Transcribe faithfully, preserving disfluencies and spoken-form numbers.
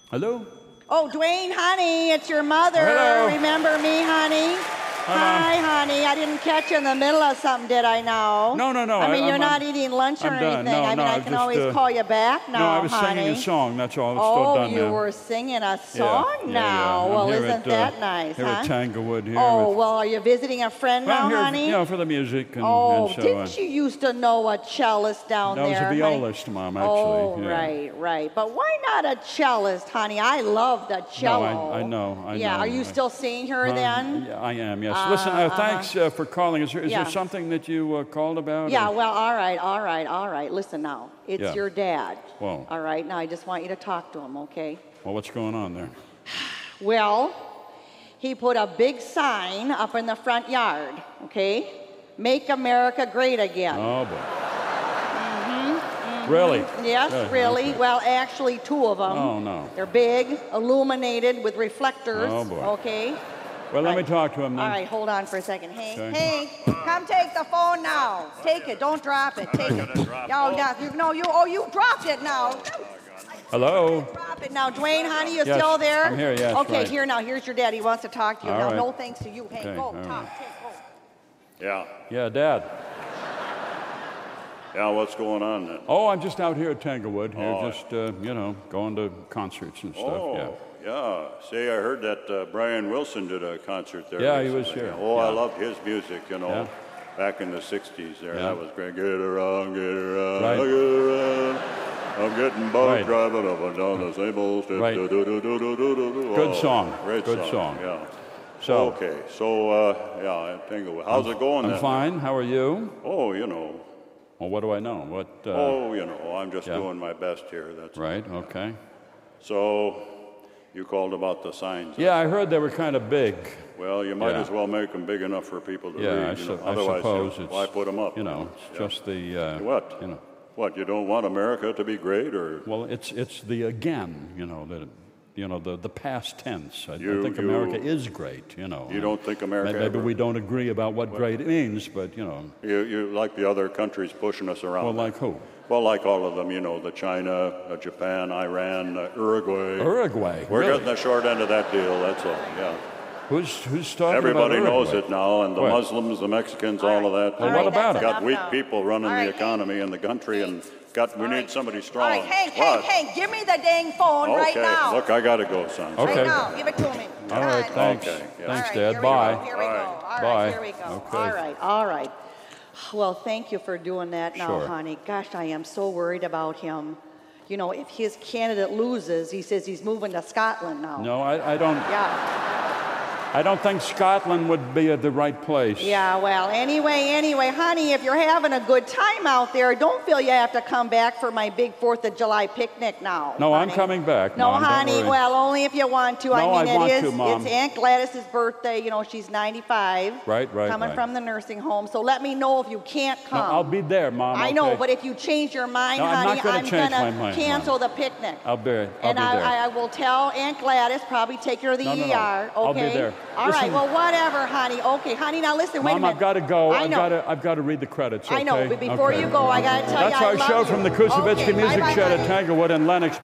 Hello? Oh, Dwayne, honey, it's your mother. Hello. Remember me, honey? Hello. Hi, honey. I didn't catch you in the middle of something, did I now? No, no, no. I mean, I, you're I'm, not I'm, eating lunch or I'm done. anything. No, I mean, no, I I'm can just, always uh, call you back now, No, I was honey. singing a song. That's all. It's oh, still done you now. were singing a song yeah, yeah, now. yeah. Well, here isn't at, uh, that nice, here huh? at Tanglewood here. Oh, with, well, are you visiting a friend well, now, I'm here, honey? You know, for the music and, oh, and so didn't on. you used to know a cellist down No, I was there, a honey? violist, Mom, actually. Oh, yeah. right, right. But why not a cellist, honey? I love the cello. No, I, I know, I yeah, know. are you still seeing her Uh, then? Yeah, I am, yes. Uh, Listen, uh, uh-huh. thanks uh, for calling. Is there, is Yeah. there something that you uh, called about? Yeah, or- well, all right, all right, all right. Listen now. It's Yeah. your dad. Whoa. All right, now I just want you to talk to him, okay? Well, what's going on there? Well, he put a big sign up in the front yard, okay? Make America Great Again. Oh, boy. Mm-hmm, mm-hmm. Really? Yes, Good, really. okay. Well, actually, two of them. Oh, no. They're big, illuminated with reflectors. Oh, boy. Okay? Well, let me Right. talk to him then. All right, hold on for a second. Hey, Okay. hey, come take the phone now. Take it. Don't drop it. Take it. Oh, yeah, you no, you. Oh, you dropped it now. Hello? Drop it now, Dwayne, honey. You Yes, still there? I'm here, yes, Okay, right. here now. Here's your dad. He wants to talk to you All now. right. No thanks to you. Hey, Okay, go, all talk. right. Take, go. Yeah. Yeah, Dad. Yeah, what's going on then? Oh, I'm just out here at Tanglewood. Here, Oh. just, uh, you know, going to concerts and stuff. Oh, Yeah. yeah. See, I heard that uh, Brian Wilson did a concert there. Yeah, he was recently. here. Oh, I Yeah. loved his music, you know, Yeah. back in the sixties there. Yeah. That was great. Get around, get around, Right. get around. I'm getting bugged Right. driving up and down the same old street. Right. Do, do, do, do, do, do, do. Good Oh, song. Great Good song. song. Yeah. So, Okay, so, uh, yeah, Tanglewood. How's it going I'm then? fine. How are you? Oh, you know. Well, what do I know? What? Uh, oh, you know, I'm just yeah. doing my best here. That's Right, okay. So, you called about the signs. Yeah, I heard they were kind of big. Well, you might Yeah. as well make them big enough for people to Yeah, read. I, you su- know. I Otherwise, suppose you know, it's. why put them up? You know, it's Yeah. just the. Uh, What? You know. What? You don't want America to be great, or Well, it's it's the again. You know that. You know the the past tense. I, I You- think you- America is great. You know. you don't think America? Maybe ever- we don't agree about what great means, but you know. You, you like the other countries pushing us around? Well, like who? Well, like all of them. You know, the China, uh, Japan, Iran, uh, Uruguay. Uruguay. We're really? getting the short end of that deal. That's all. Yeah. Who's who's talking Everybody about knows Uruguay? it now, and the What? Muslims, the Mexicans, All all, right. of that. Well, All what right, about that's it? Got enough weak now. people running All the right, economy in the country, and got we All need right. somebody strong. All right, Hank, What? Hank, Hank, give me the dang phone right Okay, now. look, I gotta go, son. Okay. Right now, give it to me. All Come right, on. thanks. Okay, yeah. Thanks, All right, Dad. here Bye. We go, here we All go. right. All right, Bye. here we go. Okay. All right, all right. Well, thank you for doing that now, Sure. honey. Gosh, I am so worried about him. You know, if his candidate loses, he says he's moving to Scotland now. No, I, I don't. Yeah. I don't think Scotland would be at the right place. Yeah, well, anyway, anyway, honey, if you're having a good time out there, don't feel you have to come back for my big fourth of July picnic now. No, I'm honey. coming back, No, Mom, don't honey, worry. well, only if you want to. No, I mean, I it want is, to, Mom. it's Aunt Gladys's birthday. You know, she's ninety-five. Right, right, Coming right. from the nursing home. So let me know if you can't No, come. I'll be there, Mom. I know, okay? but if you change your mind, No, I'm honey, not gonna I'm change gonna my mind, cancel Mom. the picnic. I'll be, I'll and be I, there. I will tell Aunt Gladys, probably take her to the No, no, E no. R. I'll be Okay. there. All Listen- right. Well, whatever, honey. Okay, honey. Now listen. Wait a Mom, minute. I've got to go. I I've know. got to. I've got to read the credits. I know, okay? but before Okay. you go, I gotta tell That's you, I our love show you. from the Kusevitsky Okay, Music bye-bye, Shed at honey. Tanglewood in Lenox.